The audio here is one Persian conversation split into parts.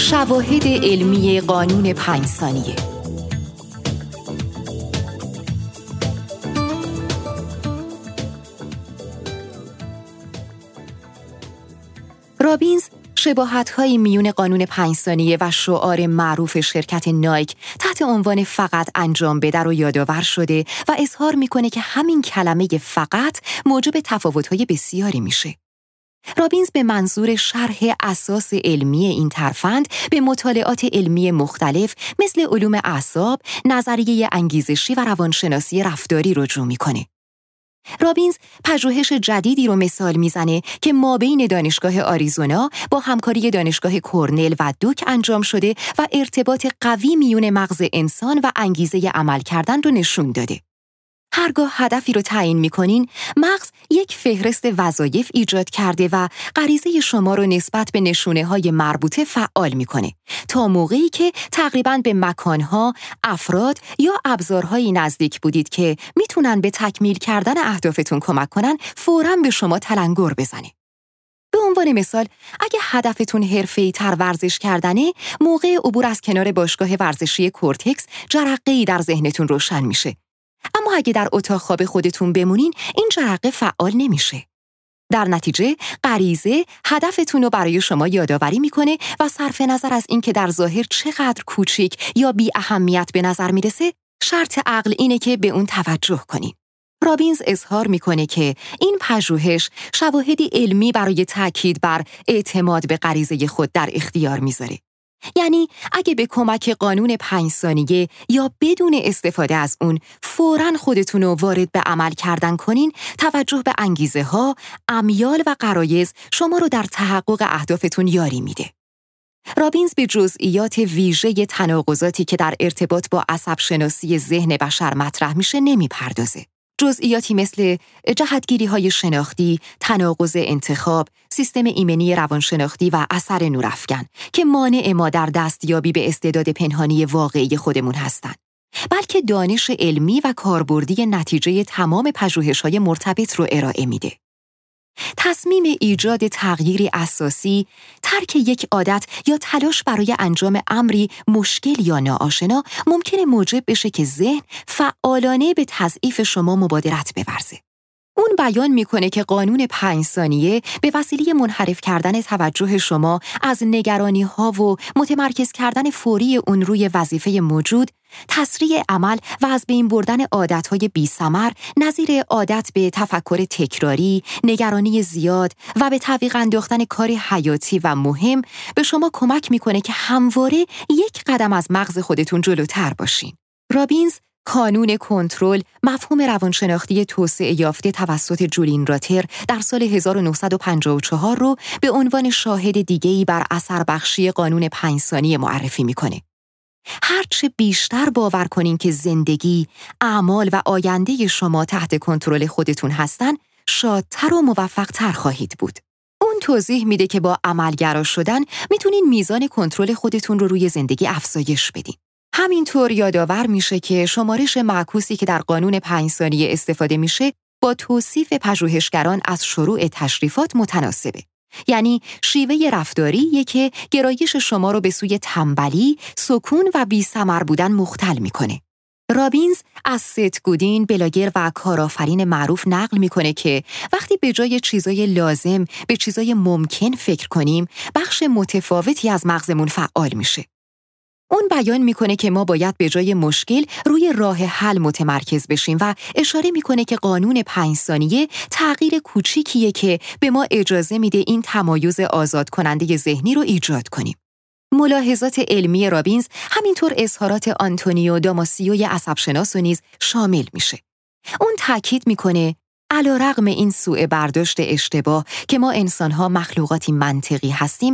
شواهد علمی قانون 5 ثانیه. رابینز شباهت‌هایی میون قانون 5 ثانیه و شعار معروف شرکت نایک تحت عنوان فقط انجام بده رو یادآور شده و اظهار میکنه که همین کلمه فقط موجب تفاوت‌های بسیاری میشه. رابینز به منظور شرح اساس علمی این ترفند به مطالعات علمی مختلف مثل علوم اعصاب، نظریه انگیزشی و روانشناسی رفتاری رجوع میکنه. رابینز پژوهش جدیدی رو مثال میزنه که مابین دانشگاه آریزونا با همکاری دانشگاه کرنل و دوک انجام شده و ارتباط قوی میون مغز انسان و انگیزه عمل کردن رو نشون داده. هرگاه هدفی رو تعیین میکنین، مغز یک فهرست وظایف ایجاد کرده و غریزه شما رو نسبت به نشونه‌های مربوطه فعال میکنه تا موقعی که تقریباً به مکانها، افراد یا ابزارهایی نزدیک بودید که میتونن به تکمیل کردن اهدافتون کمک کنن، فوراً به شما تلنگر بزنه. به عنوان مثال، اگه هدفتون حرفه‌ای‌تر ورزش کردنه، موقع عبور از کنار باشگاه ورزشی کورتکس جرقه‌ای در ذهنتون روشن میشه. اما اگه در اتاق خواب خودتون بمونین، این جرقه فعال نمیشه. در نتیجه، غریزه هدفتون رو برای شما یادآوری میکنه و صرف نظر از اینکه در ظاهر چقدر کوچیک یا بی اهمیت به نظر میرسه، شرط عقل اینه که به اون توجه کنین. رابینز اظهار میکنه که این پژوهش شواهدی علمی برای تاکید بر اعتماد به غریزه خود در اختیار میذاره. یعنی اگه به کمک قانون 5 ثانیه یا بدون استفاده از اون فوراً خودتون رو وارد به عمل کردن کنین، توجه به انگیزه ها، امیال و غرایز شما رو در تحقق اهدافتون یاری میده. رابینز به جزئیات ویژه تناقضاتی که در ارتباط با عصب شناسی ذهن بشر مطرح میشه نمیپردازه. جزئیاتی مثل جهتگیری‌های شناختی، تناقض انتخاب، سیستم ایمنی روانشناختی و اثر نورافکن که مانع ما در دستیابی به استعداد پنهانی واقعی خودمون هستند، بلکه دانش علمی و کاربردی نتیجه تمام پژوهش‌های مرتبط رو ارائه میده. تصمیم ایجاد تغییری اساسی، ترک یک عادت یا تلاش برای انجام امری مشکل یا ناآشنا ممکنه موجب بشه که ذهن فعالانه به تضعیف شما مبادرت بورزه. اون بیان میکنه که قانون 5 ثانیه به وسیله منحرف کردن توجه شما از نگرانی‌ها و متمرکز کردن فوری اون روی وظیفه موجود، تسریع عمل و از بین بردن عادت‌های بی‌ثمر نظیر عادت به تفکر تکراری، نگرانی زیاد و به تعویق انداختن کاری حیاتی و مهم به شما کمک میکنه که همواره یک قدم از مغز خودتون جلوتر باشین. رابینز قانون کنترل، مفهوم روانشناختی توسعه یافته توسط جولین راتر در سال 1954 رو به عنوان شاهد دیگه‌ای بر اثر بخشی قانون 5 ثانیه معرفی میکنه. هرچه بیشتر باور کنین که زندگی، اعمال و آینده شما تحت کنترل خودتون هستن، شادتر و موفقتر خواهید بود. اون توضیح میده که با عملگرا شدن میتونین میزان کنترل خودتون رو روی زندگی افزایش بدین. همینطور یادآور میشه که شمارش معکوسی که در قانون 5 ثانیه استفاده میشه با توصیف پژوهشگران از شروع تشریفات متناسبه. یعنی شیوه رفتاریه که گرایش شما رو به سوی تنبلی، سکون و بی‌ثمر بودن مختل میکنه. رابینز از ست گودین، بلاگر و کارآفرین معروف نقل میکنه که وقتی به جای چیزای لازم به چیزای ممکن فکر کنیم، بخش متفاوتی از مغزمون فعال میشه. اون بیان میکنه که ما باید به جای مشکل روی راه حل متمرکز بشیم و اشاره میکنه که قانون 5 ثانیه تغییر کوچیکیه که به ما اجازه میده این تمایز آزاد کننده ذهنی رو ایجاد کنیم. ملاحظات علمی رابینز همینطور اظهارات آنتونیو داماسیوی عصبشناس و نیز شامل میشه. اون تاکید میکنه علیرغم این سوء برداشت اشتباه که ما انسان‌ها مخلوقاتی منطقی هستیم،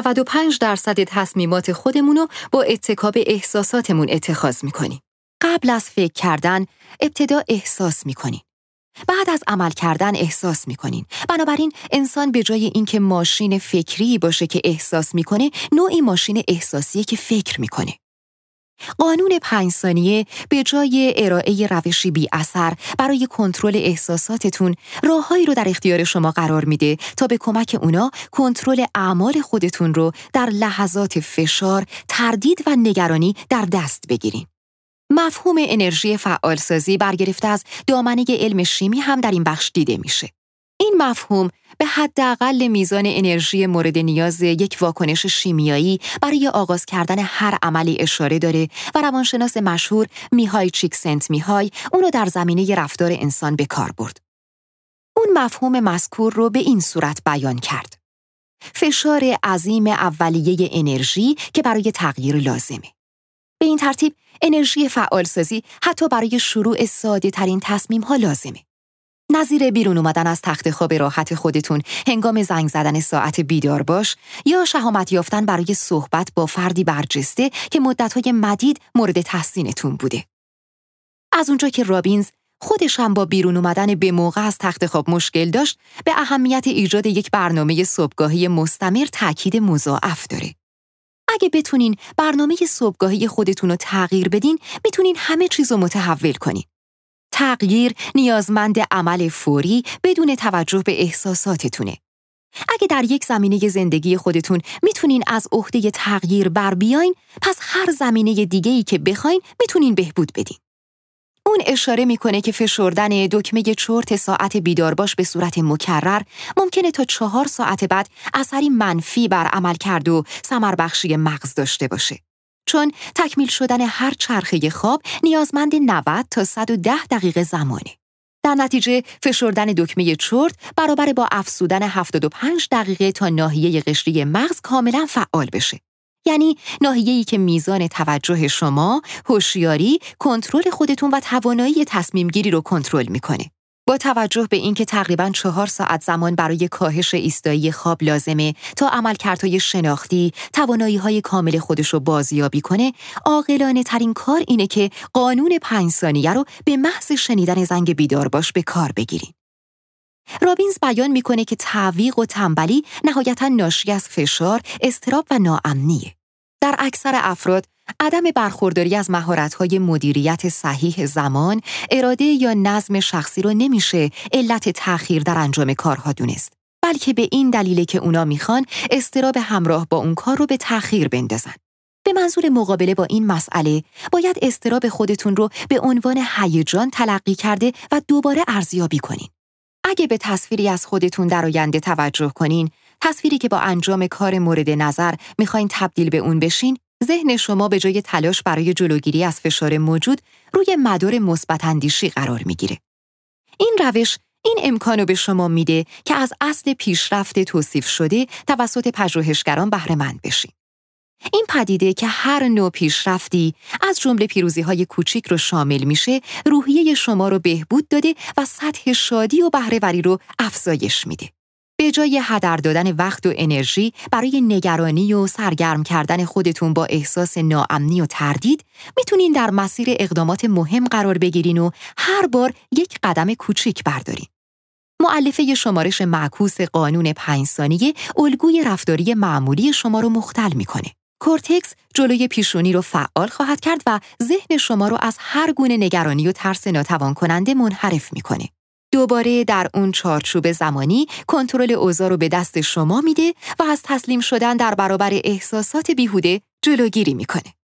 95% تصمیمات خودمونو با اتکا به احساساتمون اتخاذ میکنیم. قبل از فکر کردن، ابتدا احساس میکنین. بعد از عمل کردن احساس میکنین. بنابراین انسان به جای اینکه ماشین فکری باشه که احساس میکنه، نوعی ماشین احساسیه که فکر میکنه. قانون 5 ثانیه به جای ارائه روشی بی اثر برای کنترل احساساتتون، راههایی رو در اختیار شما قرار میده تا به کمک اونا کنترل اعمال خودتون رو در لحظات فشار، تردید و نگرانی در دست بگیرین. مفهوم انرژی فعالسازی برگرفته از دامنه علم شیمی هم در این بخش دیده میشه. این مفهوم به حداقل میزان انرژی مورد نیاز یک واکنش شیمیایی برای آغاز کردن هر عملی اشاره داره و روانشناس مشهور میهای چیکسنت-میهای اونو در زمینه رفتار انسان به کار برد. اون مفهوم مذکور رو به این صورت بیان کرد: فشار عظیم اولیه انرژی که برای تغییر لازمه. به این ترتیب انرژی فعالسازی حتی برای شروع ساده ترین تصمیم ها لازمه. نظیر بیرون اومدن از تخت خواب راحت خودتون هنگام زنگ زدن ساعت بیدار باش یا شهامت یافتن برای صحبت با فردی برجسته که مدت‌های مدید مورد تحسینتون بوده. از اونجا که رابینز خودش هم با بیرون اومدن به موقع از تخت خواب مشکل داشت، به اهمیت ایجاد یک برنامه صبحگاهی مستمر تاکید مضاعف داره. اگه بتونین برنامه صبحگاهی خودتون رو تغییر بدین، میتونین همه چیز رو متحول کنین. تغییر نیازمند عمل فوری بدون توجه به احساساتتونه. اگه در یک زمینه زندگی خودتون میتونین از عهده تغییر بر بیاین، پس هر زمینه دیگه‌ای که بخواین میتونین بهبود بدین. اون اشاره میکنه که فشردن دکمه چرت ساعت بیدار باش به صورت مکرر ممکنه تا 4 ساعت بعد اثری منفی بر عملکرد و ثمربخشی مغز داشته باشه. چون تکمیل شدن هر چرخه خواب نیازمند 90 تا 110 دقیقه زمانه. در نتیجه فشردن دکمه چرت برابر با افزودن 75 دقیقه تا ناحیه قشری مغز کاملا فعال بشه. یعنی ناحیه‌ای که میزان توجه شما، هوشیاری، کنترل خودتون و توانایی تصمیم گیری رو کنترل میکنه. با توجه به اینکه تقریباً 4 ساعت زمان برای کاهش ایستایی خواب لازمه تا عملکردهای شناختی، توانایی‌های کامل خودش رو بازیابی کنه، عاقلانه ترین کار اینه که قانون 5 ثانیه رو به محض شنیدن زنگ بیدار باش به کار بگیرین. رابینز بیان میکنه که تعویق و تنبلی نهایتاً ناشی از فشار، اضطراب و ناامنیه. در اکثر افراد عدم برخورداری از مهارت‌های مدیریت صحیح زمان، اراده یا نظم شخصی رو نمیشه علت تأخیر در انجام کارها دونست، بلکه به این دلیله که اونا میخوان اضطراب همراه با اون کار رو به تأخیر بندازن. به منظور مقابله با این مسئله، باید اضطراب خودتون رو به عنوان هیجان تلقی کرده و دوباره ارزیابی کنین. اگه به تصویری از خودتون در آینده توجه کنین، تصویری که با انجام کار مورد نظر میخواین تبدیل به اون بشین، ذهن شما به جای تلاش برای جلوگیری از فشار موجود روی مدار مثبت اندیشی قرار میگیره. این روش این امکانو به شما میده که از اصل پیشرفت توصیف شده توسط پژوهشگران بهره مند بشین. این پدیده که هر نوع پیشرفتی از جمله پیروزی‌های کوچیک رو شامل میشه، روحیه شما رو بهبود داده و سطح شادی و بهره‌وری رو افزایش میده. به جای هدر دادن وقت و انرژی برای نگرانی و سرگرم کردن خودتون با احساس ناامنی و تردید، میتونین در مسیر اقدامات مهم قرار بگیرین و هر بار یک قدم کوچیک بردارین. مؤلفه شمارش معکوس قانون 5 ثانیه الگوی رفتاری معمولی شما رو مختل میکنه. کورتکس جلوی پیشونی رو فعال خواهد کرد و ذهن شما رو از هر گونه نگرانی و ترس ناتوان کننده منحرف میکنه. دوباره در اون چارچوب زمانی کنترل اوضاع رو به دست شما میده و از تسلیم شدن در برابر احساسات بیهوده جلوگیری میکنه.